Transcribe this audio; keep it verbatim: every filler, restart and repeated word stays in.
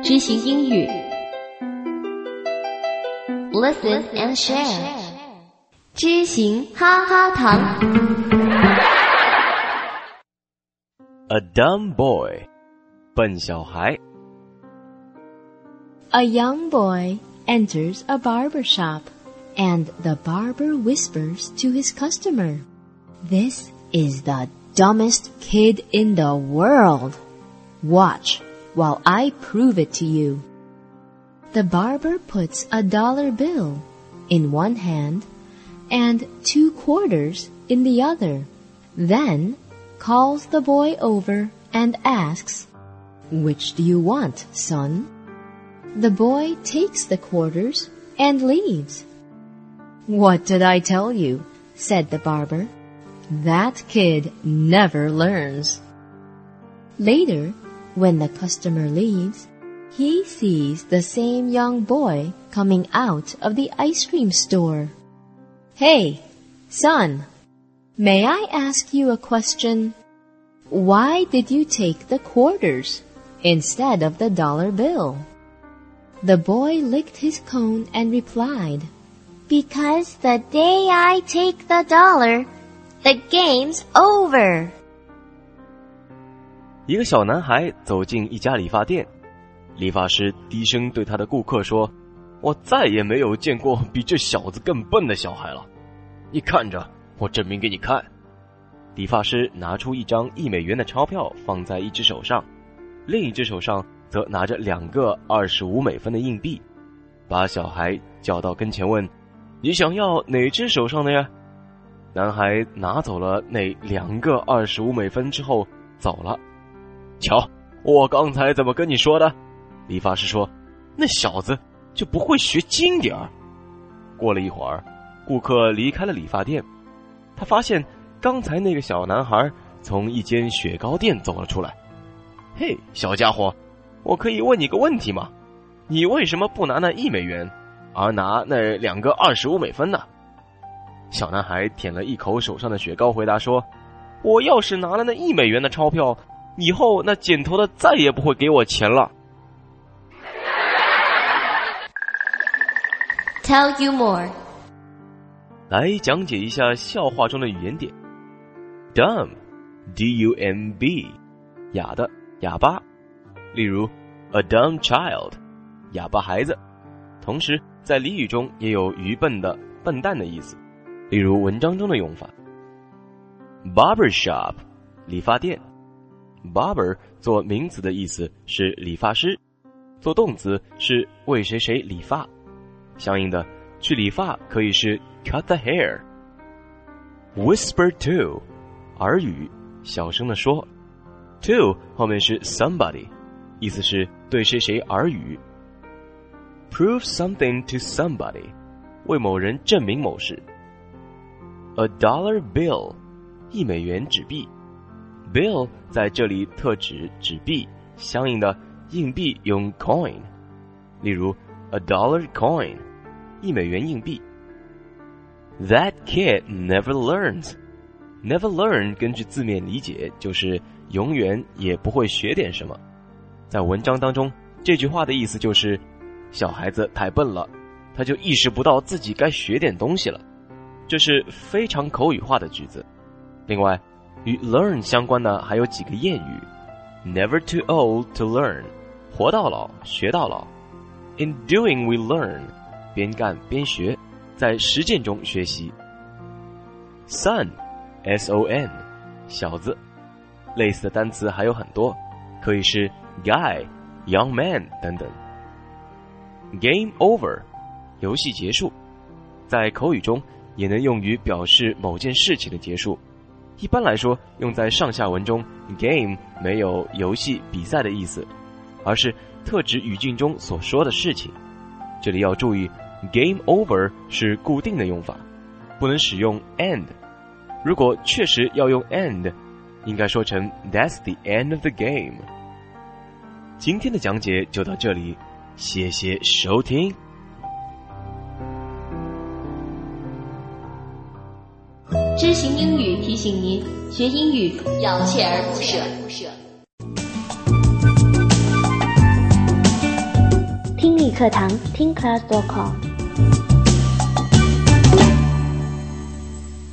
知行英语 Listen and share 知行哈哈堂 A dumb boy 笨小孩 A young boy enters a barber shop, and the barber whispers to his customer, "This is the dumbest kid in the world. Watch while I prove it to you." The barber puts a dollar bill in one hand and two quarters in the other, then calls the boy over and asks, "Which do you want, son?" The boy takes the quarters and leaves. "What did I tell you?" said the barber. "That kid never learns." Later, when the customer leaves, he sees the same young boy coming out of the ice cream store. "Hey, son, may I ask you a question? Why did you take the quarters instead of the dollar bill?" The boy licked his cone and replied, "Because the day I take the dollar, the game's over." 一个小男孩走进一家理发店，理发师低声对他的顾客说，我再也没有见过比这小子更笨的小孩了，你看着，我证明给你看。理发师拿出一张一美元的钞票放在一只手上，另一只手上则拿着两个二十五美分的硬币，把小孩叫到跟前问，你想要哪只手上的呀？男孩拿走了那两个二十五美分之后走了。瞧，我刚才怎么跟你说的？理发师说，那小子就不会学精点儿。过了一会儿，顾客离开了理发店，他发现刚才那个小男孩从一间雪糕店走了出来。嘿，小家伙，我可以问你个问题吗？你为什么不拿那一美元，而拿那两个二十五美分呢？小男孩舔了一口手上的雪糕，回答说，我要是拿了那一美元的钞票，以后那剪头的再也不会给我钱了。 Tell you more 来讲解一下笑话中的语言点。 Dumb D U M B 哑的，哑巴，例如 A dumb child 哑巴孩子，同时在俚语中也有愚笨的，笨蛋的意思，例如文章中的用法。 Barber shop 理发店， Barber 做名词的意思是理发师，做动词是为谁谁理发，相应的去理发可以是 cut the hair。 Whisper to 耳语，小声地说， to 后面是 somebody， 意思是对谁谁耳语。 Prove something to somebody 为某人证明某事。 A dollar bill 一美元纸币， bill 在这里特指纸币，相应的硬币用 coin， 例如 a dollar coin 一美元硬币。 That kid never learns Never learn 根据字面理解就是永远也不会学点什么。在文章当中，这句话的意思就是小孩子太笨了，他就意识不到自己该学点东西了。这是非常口语化的句子。另外，与 learn 相关的还有几个谚语。 Never too old to learn 活到老学到老。 In doing we learn 边干边学，在实践中学习。 Son S O N 小子，类似的单词还有很多，可以是 guy young man 等等。 Game over 游戏结束，在口语中也能用于表示某件事情的结束。一般来说，用在上下文中 game 没有游戏比赛的意思，而是特指语境中所说的事情。这里要注意 game over 是固定的用法，不能使用 end。如果确实要用 end， 应该说成 That's the end of the game。 今天的讲解就到这里，谢谢收听。 知行英语提醒您，学英语要锲而不舍。 课堂听 class dot com。